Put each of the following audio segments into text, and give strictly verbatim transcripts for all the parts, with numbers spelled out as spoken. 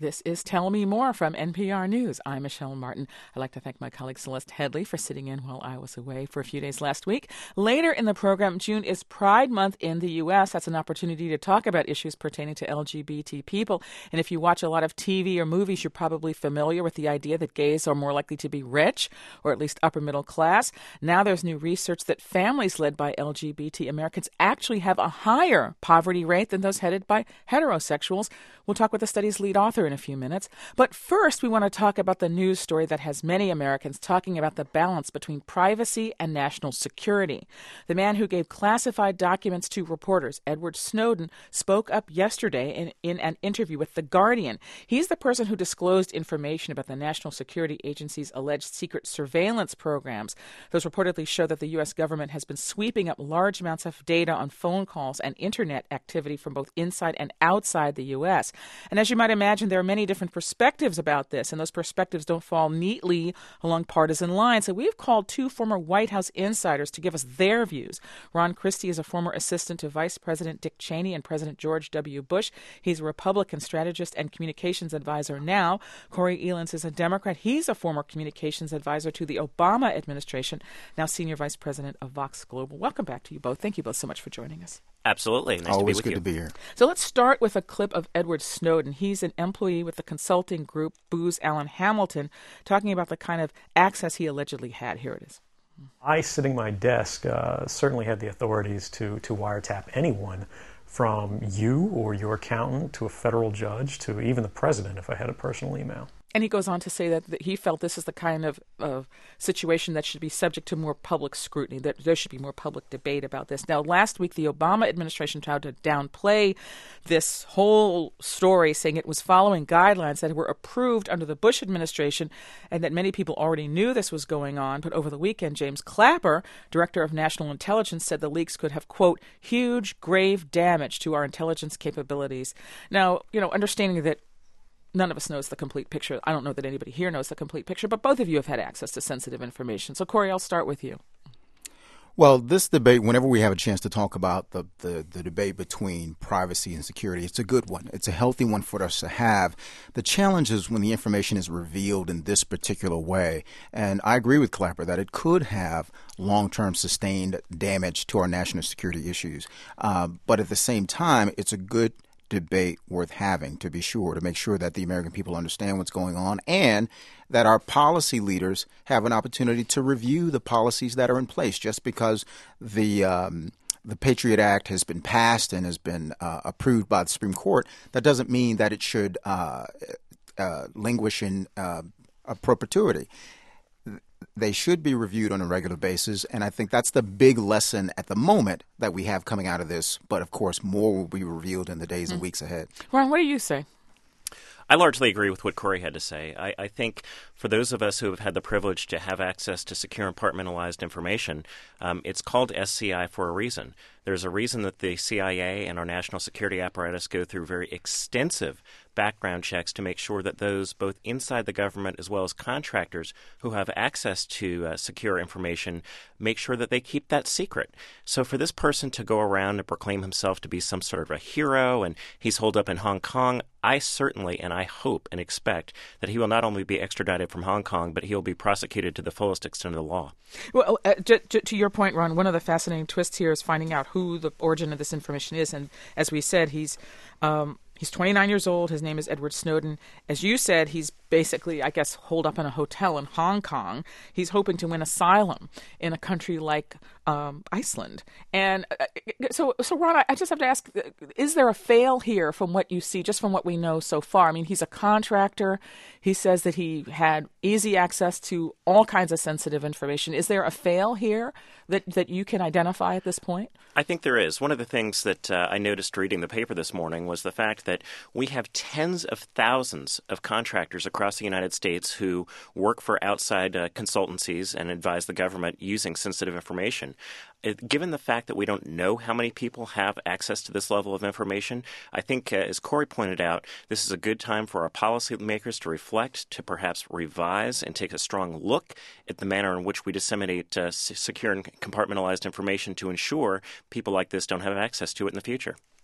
This is Tell Me More from N P R News. I'm Michelle Martin. I'd like to thank my colleague Celeste Headley for sitting in while I was away for a few days last week. Later in the program, June is Pride Month in the U S. That's an opportunity to talk about issues pertaining to L G B T people. And if you watch a lot of T V or movies, you're probably familiar with the idea that gays are more likely to be rich, or at least upper middle class. Now there's new research that families led by L G B T Americans actually have a higher poverty rate than those headed by heterosexuals. We'll talk with the study's lead author in a few minutes. But first, we want to talk about the news story that has many Americans talking about the balance between privacy and national security. The man who gave classified documents to reporters, Edward Snowden, spoke up yesterday in, in an interview with The Guardian. He's the person who disclosed information about the National Security Agency's alleged secret surveillance programs. Those reportedly show that the U S government has been sweeping up large amounts of data on phone calls and internet activity from both inside and outside the U S. And as you might imagine, there are many different perspectives about this, and those perspectives don't fall neatly along partisan lines. So we've called two former White House insiders to give us their views. Ron Christie is a former assistant to Vice President Dick Cheney and President George W. Bush. He's a Republican strategist and communications advisor now. Corey Elens is a Democrat. He's a former communications advisor to the Obama administration, now senior vice president of Vox Global. Welcome back to you both. Thank you both so much for joining us. Absolutely. Nice Always to be with good you. to be here. So let's start with a clip of Edward Snowden. He's an employee with the consulting group Booz Allen Hamilton, talking about the kind of access he allegedly had. Here it is. I, sitting at my desk, uh, certainly had the authorities to, to wiretap anyone from you or your accountant to a federal judge to even the president if I had a personal email. And he goes on to say that, that he felt this is the kind of uh, situation that should be subject to more public scrutiny, that there should be more public debate about this. Now, last week, the Obama administration tried to downplay this whole story, saying it was following guidelines that were approved under the Bush administration and that many people already knew this was going on. But over the weekend, James Clapper, director of national intelligence, said the leaks could have, quote, huge, grave damage to our intelligence capabilities. Now, you know, understanding that none of us knows the complete picture. I don't know that anybody here knows the complete picture, but both of you have had access to sensitive information. So, Corey, I'll start with you. Well, this debate, whenever we have a chance to talk about the, the, the debate between privacy and security, it's a good one. It's a healthy one for us to have. The challenge is when the information is revealed in this particular way. And I agree with Clapper that it could have long-term sustained damage to our national security issues. Uh, but at the same time, it's a good debate worth having, to be sure, to make sure that the American people understand what's going on and that our policy leaders have an opportunity to review the policies that are in place. Just because the um, the Patriot Act has been passed and has been uh, approved by the Supreme Court, that doesn't mean that it should uh, uh, languish in uh, a perpetuity. They should be reviewed on a regular basis, and I think that's the big lesson at the moment that we have coming out of this. But, of course, more will be revealed in the days and weeks ahead. Ron, what do you say? I largely agree with what Corey had to say. I, I think for those of us who have had the privilege to have access to secure and compartmentalized information, um, it's called S C I for a reason. There's a reason that the C I A and our national security apparatus go through very extensive background checks to make sure that those both inside the government as well as contractors who have access to uh, secure information make sure that they keep that secret. So for this person to go around and proclaim himself to be some sort of a hero and he's holed up in Hong Kong, I certainly and I hope and expect that he will not only be extradited from Hong Kong, but he'll be prosecuted to the fullest extent of the law. Well, uh, j- j- to your point, Ron, one of the fascinating twists here is finding out who the origin of this information is. And as we said, he's um, he's twenty-nine years old. His name is Edward Snowden. As you said, he's basically, I guess, holed up in a hotel in Hong Kong. He's hoping to win asylum in a country like um, Iceland. And uh, so, so Ron, I just have to ask, is there a fail here from what you see, just from what we know so far? I mean, he's a contractor. He says that he had easy access to all kinds of sensitive information. Is there a fail here that, that you can identify at this point? I think there is. One of the things that uh, I noticed reading the paper this morning was the fact that we have tens of thousands of contractors across the United States who work for outside uh, consultancies and advise the government using sensitive information. It, given the fact that we don't know how many people have access to this level of information, I think, uh, as Corey pointed out, this is a good time for our policymakers to reflect, to perhaps revise and take a strong look at the manner in which we disseminate uh, secure and compartmentalized information to ensure people like this don't have access to it in the future.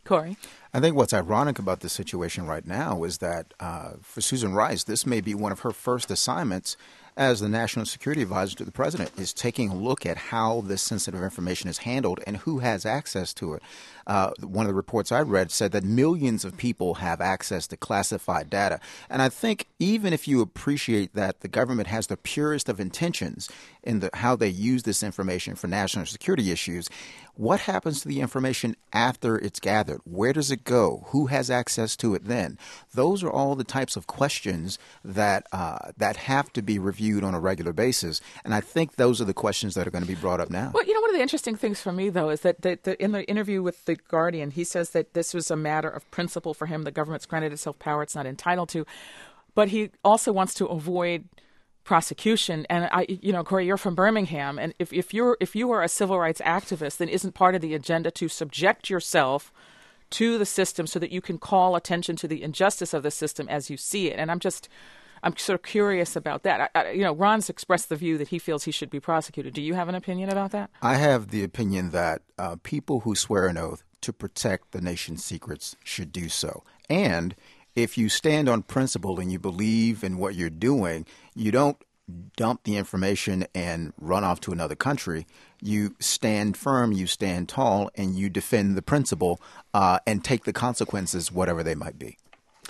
Corey? I think what's ironic about this situation right now is that uh, for Susan Rice, this may be one of her first assignments as the National Security Advisor to the President, is taking a look at how this sensitive information is handled and who has access to it. Uh, one of the reports I read said that millions of people have access to classified data. And I think even if you appreciate that the government has the purest of intentions in the, how they use this information for national security issues, what happens to the information after it's gathered? Where does it go? Who has access to it then? Those are all the types of questions that uh, that have to be reviewed on a regular basis. And I think those are the questions that are going to be brought up now. Well, you know, one of the interesting things for me, though, is that, that, that in the interview with The Guardian, he says that this was a matter of principle for him. The government's granted itself power it's not entitled to. But he also wants to avoid prosecution. And I, you know, Corey, you're from Birmingham, and if, if you're if you are a civil rights activist, then isn't part of the agenda to subject yourself to the system so that you can call attention to the injustice of the system as you see it? And I'm just, I'm sort of curious about that. I, I, you know, Ron's expressed the view that he feels he should be prosecuted. Do you have an opinion about that? I have the opinion that uh, people who swear an oath to protect the nation's secrets should do so. And if you stand on principle and you believe in what you're doing, you don't dump the information and run off to another country. You stand firm, you stand tall, and you defend the principle uh, and take the consequences, whatever they might be.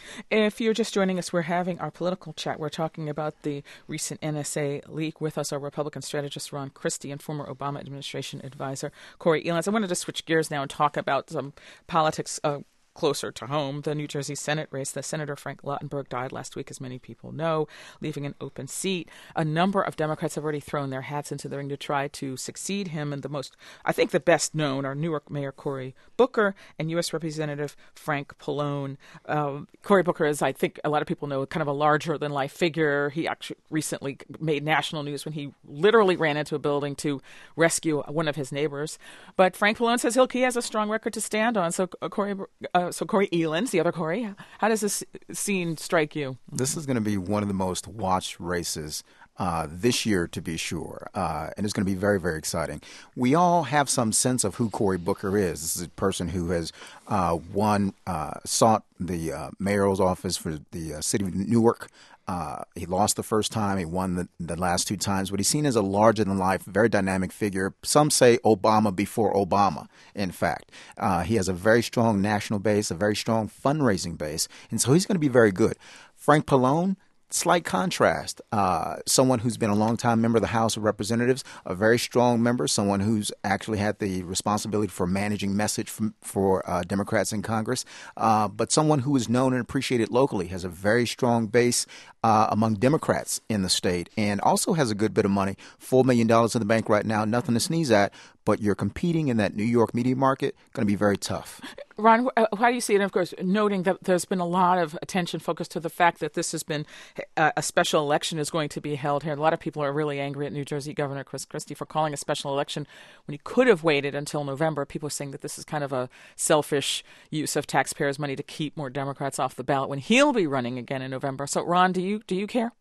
If you're just joining us, we're having our political chat. We're talking about the recent N S A leak. With us, our Republican strategist, Ron Christie, and former Obama administration advisor, Corey Elens. I wanted to switch gears now and talk about some politics uh, closer to home. The New Jersey Senate race. The Senator Frank Lautenberg died last week, as many people know, leaving an open seat. A number of Democrats have already thrown their hats into the ring to try to succeed him. And the most, I think the best known are Newark Mayor Cory Booker and U S Representative Frank Pallone. Um, Cory Booker is, I think a lot of people know, kind of a larger-than-life figure. He actually recently made national news when he literally ran into a building to rescue one of his neighbors. But Frank Pallone says he'll, he has a strong record to stand on. So uh, Cory uh, So Corey Elens, the other Corey, how does this scene strike you? This is going to be one of the most watched races uh, this year, to be sure, uh, and it's going to be very, very exciting. We all have some sense of who Cory Booker is. This is a person who has uh, won, uh, sought the uh, mayoral's office for the uh, city of Newark. Uh, he lost the first time. He won the, the last two times. But he's seen as a larger-than-life, very dynamic figure. Some say Obama before Obama, in fact. Uh, he has a very strong national base, a very strong fundraising base. And so he's going to be very good. Frank Pallone, slight contrast. Uh, someone who's been a long-time member of the House of Representatives, a very strong member, someone who's actually had the responsibility for managing message from, for uh, Democrats in Congress, uh, but someone who is known and appreciated locally, has a very strong base uh, among Democrats in the state, and also has a good bit of money, four million dollars in the bank right now, nothing to sneeze at, but you're competing in that New York media market, going to be very tough. Ron, how do you see it? And of course, noting that there's been a lot of attention focused to the fact that this has been uh, a special election is going to be held here. A lot of people are really angry at New Jersey Governor Chris Christie for calling a special election when he could have waited until November. People are saying that this is kind of a selfish use of taxpayers' money to keep more Democrats off the ballot when he'll be running again in November. So, Ron, do you do you care?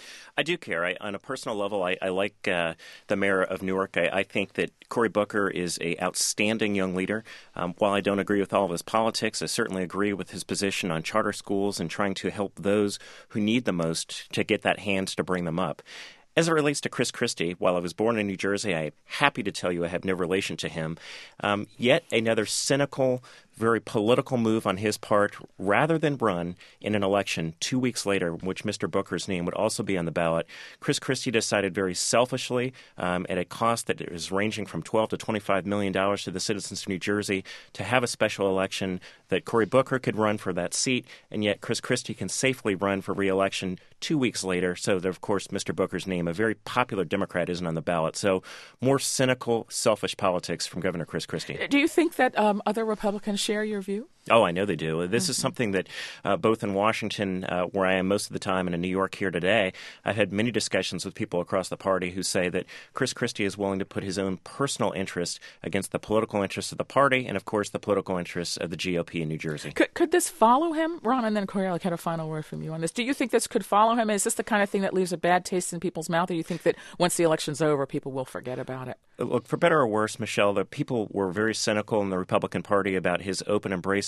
I do care. I, on a personal level, I, I like uh, the mayor of Newark. I, I think that Cory Booker is an outstanding young leader. Um, while I don't agree with all of his politics, I certainly agree with his position on charter schools and trying to help those who need the most to get that hand to bring them up. As it relates to Chris Christie, while I was born in New Jersey, I'm happy to tell you I have no relation to him. Um, yet another cynical, very political move on his part, rather than run in an election two weeks later, in which Mister Booker's name would also be on the ballot. Chris Christie decided very selfishly, um, at a cost that is ranging from twelve to twenty-five million dollars to the citizens of New Jersey, to have a special election that Cory Booker could run for that seat, and yet Chris Christie can safely run for re-election two weeks later, so that, of course, Mister Booker's name, a very popular Democrat, isn't on the ballot. So more cynical, selfish politics from Governor Chris Christie. Do you think that um, other Republicans share your view? Oh, I know they do. This mm-hmm. is something that uh, both in Washington, uh, where I am most of the time, and in New York here today, I've had many discussions with people across the party who say that Chris Christie is willing to put his own personal interests against the political interests of the party and, of course, the political interests of the G O P in New Jersey. Could, could this follow him? Ron, and then Corey, I'll get a final word from you on this. Do you think this could follow him? Is this the kind of thing that leaves a bad taste in people's mouth, or do you think that once the election's over, people will forget about it? Look, for better or worse, Michelle, the people were very cynical in the Republican Party about his open embrace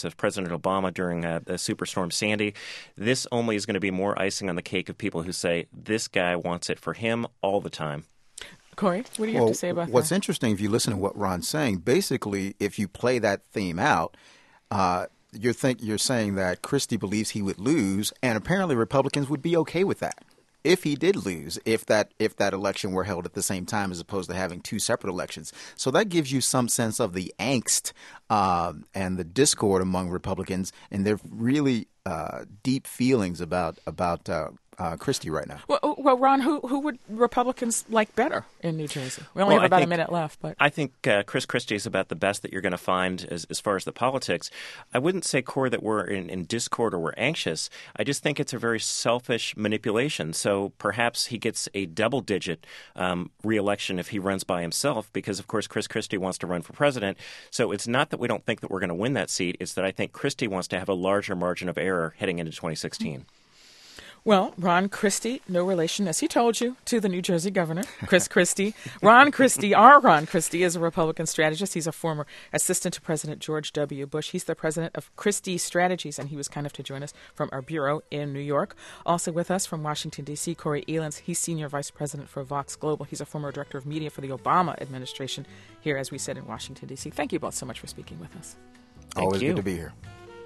case of President Obama during uh, the Superstorm Sandy. This only is going to be more icing on the cake of people who say this guy wants it for him all the time. Corey, what do you well, have to say about what's that? What's interesting, if you listen to what Ron's saying, basically, if you play that theme out, uh, you're think you're saying that Christie believes he would lose, and apparently Republicans would be okay with that if he did lose, if that if that election were held at the same time as opposed to having two separate elections. So that gives you some sense of the angst uh, and the discord among Republicans and their really uh, deep feelings about about uh, uh, Christie right now. Well, well, Ron, who who would Republicans like better in New Jersey? We only well, have about think, a minute left. But I think uh, Chris Christie is about the best that you're going to find as, as far as the politics. I wouldn't say, Corey, that we're in, in discord or we're anxious. I just think it's a very selfish manipulation. So perhaps he gets a double-digit um, re-election if he runs by himself because, of course, Chris Christie wants to run for president. So it's not that we don't think that we're going to win that seat. It's that I think Christie wants to have a larger margin of error heading into twenty sixteen. Mm-hmm. Well, Ron Christie, no relation, as he told you, to the New Jersey governor, Chris Christie. Ron Christie, our Ron Christie, is a Republican strategist. He's a former assistant to President George W. Bush. He's the president of Christie Strategies, and he was kind enough to join us from our bureau in New York. Also with us from Washington, D C, Corey Elens. He's senior vice president for Vox Global. He's a former director of media for the Obama administration here, as we said, in Washington, D C. Thank you both so much for speaking with us. Thank Always you. Good to be here.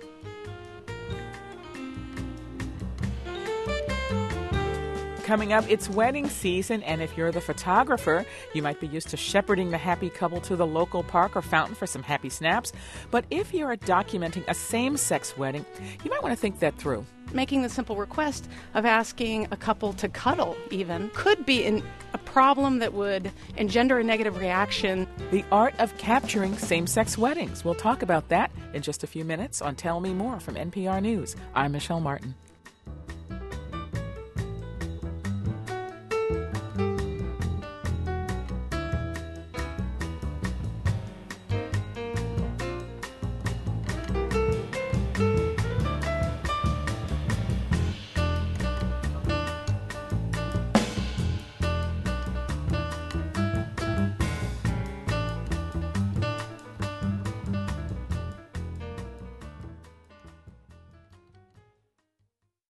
Coming up, it's wedding season, and if you're the photographer, you might be used to shepherding the happy couple to the local park or fountain for some happy snaps. But if you're documenting a same-sex wedding, you might want to think that through. Making the simple request of asking a couple to cuddle, even, could be in a problem that would engender a negative reaction. The art of capturing same-sex weddings. We'll talk about that in just a few minutes on Tell Me More from N P R News. I'm Michelle Martin.